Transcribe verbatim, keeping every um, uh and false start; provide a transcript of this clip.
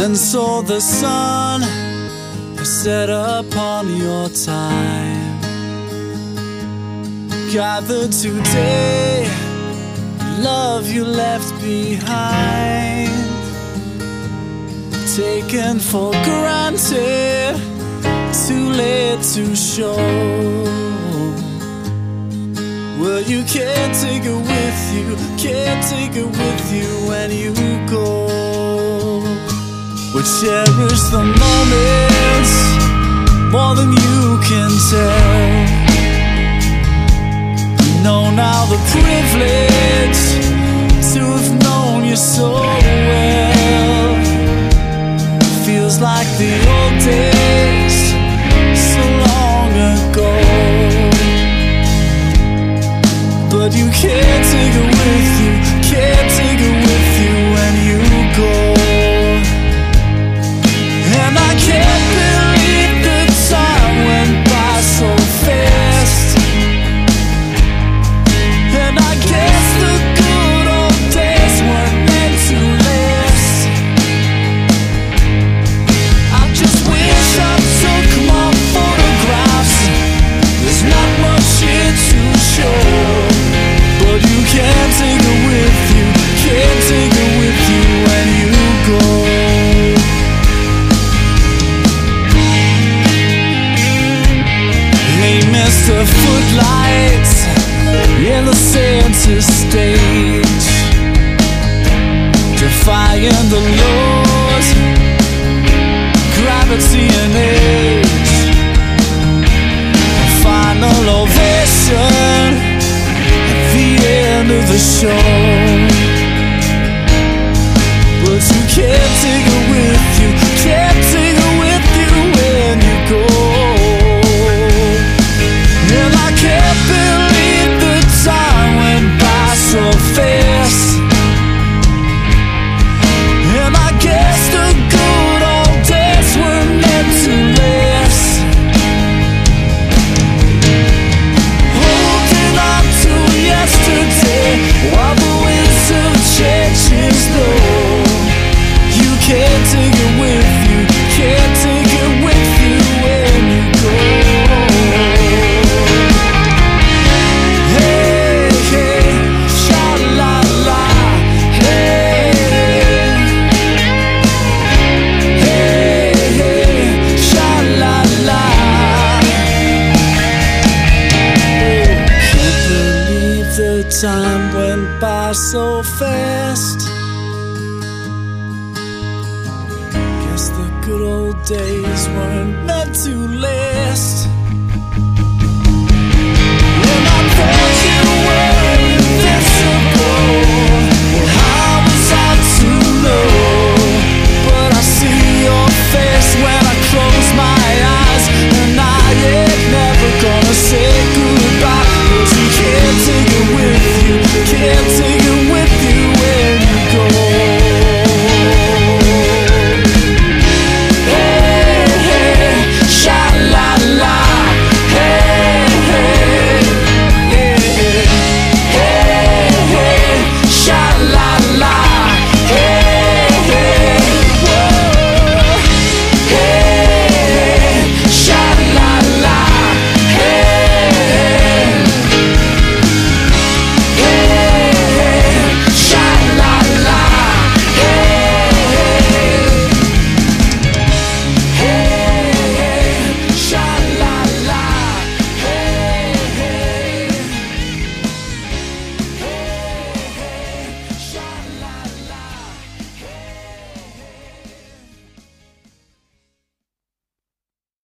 And so the sun has set upon your time. Gathered today, love you left behind, taken for granted, too late to show. Well, you can't take it with you, can't take it with you when you go. We'll cherish the moments more than you can tell. Know now the privilege to have known you so well. Feels like the old days, so long ago. But you can't take it with you, can't take it with you when you go. And I can't believe the time went by so fast. And I guess the good old days weren't meant to last. I just wish I took my photographs. There's not much here to show. But you can't take it with you, can't take it with you when you go. Hey, Mister Footlights in the center stage, defying the laws, gravity and age. A final ovation at the end of the show. But you can't take it with you, can't take it with you when you go. And I can't believe the time went by so fast. And I guess the good old days were meant to last. Holding on to yesterday while the winds of change is low. You can't take it with you, can't take it with you when you go. Hey, hey, sha-la-la, hey. Hey, hey, sha-la-la. Oh, can't believe the time went by so fast. Guess the good old days weren't meant to last.